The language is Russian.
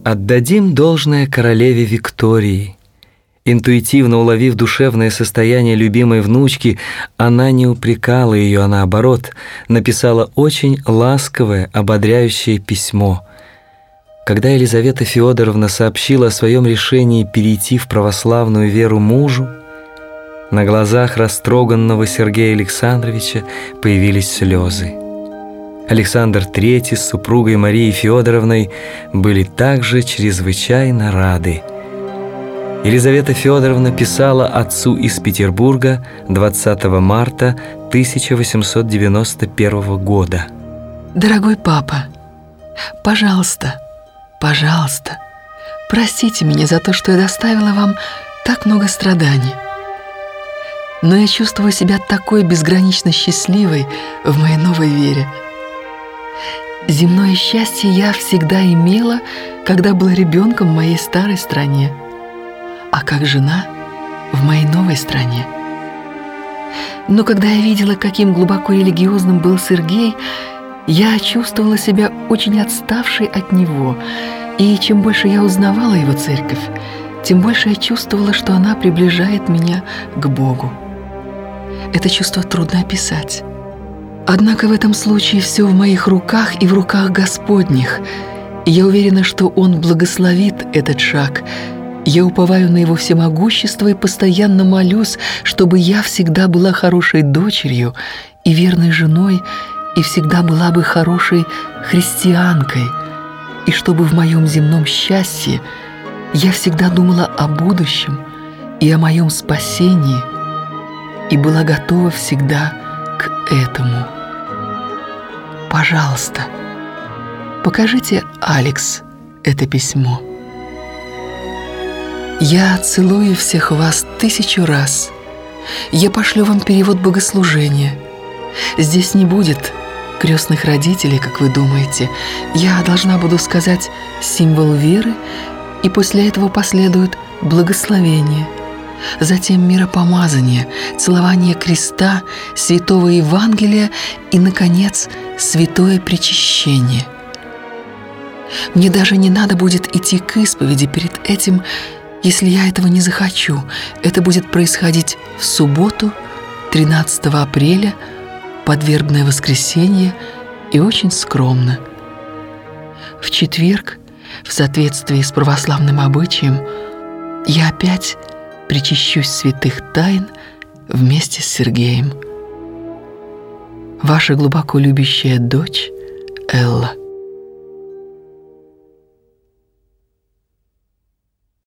Отдадим должное королеве Виктории. Интуитивно уловив душевное состояние любимой внучки, она не упрекала ее, а наоборот, написала очень ласковое, ободряющее письмо. Когда Елизавета Федоровна сообщила о своем решении перейти в православную веру мужу, на глазах растроганного Сергея Александровича появились слезы. Александр III с супругой Марией Федоровной были также чрезвычайно рады. Елизавета Федоровна писала отцу из Петербурга 20 марта 1891 года. «Дорогой папа, пожалуйста, пожалуйста, простите меня за то, что я доставила вам так много страданий. Но я чувствую себя такой безгранично счастливой в моей новой вере. Земное счастье я всегда имела, когда была ребенком в моей старой стране, а как жена в моей новой стране. Но когда я видела, каким глубоко религиозным был Сергей, я чувствовала себя очень отставшей от него, и чем больше я узнавала его церковь, тем больше я чувствовала, что она приближает меня к Богу. Это чувство трудно описать. Однако в этом случае все в моих руках и в руках Господних, и я уверена, что Он благословит этот шаг. Я уповаю на Его всемогущество и постоянно молюсь, чтобы я всегда была хорошей дочерью и верной женой, и всегда была бы хорошей христианкой, и чтобы в моем земном счастье я всегда думала о будущем и о моем спасении, и была готова всегда к этому. Пожалуйста, покажите Алекс это письмо. Я целую всех вас 1000 раз. Я пошлю вам перевод богослужения. Здесь не будет крестных родителей, как вы думаете. Я должна буду сказать символ веры, и после этого последует благословение. Затем миропомазание, целование креста, святого Евангелия и, наконец, святое причащение. Мне даже не надо будет идти к исповеди перед этим, если я этого не захочу. Это будет происходить в субботу, 13 апреля, под вербное воскресенье, и очень скромно. В четверг, в соответствии с православным обычаем, я опять причащусь святых тайн вместе с Сергеем. Ваша глубоко любящая дочь Элла.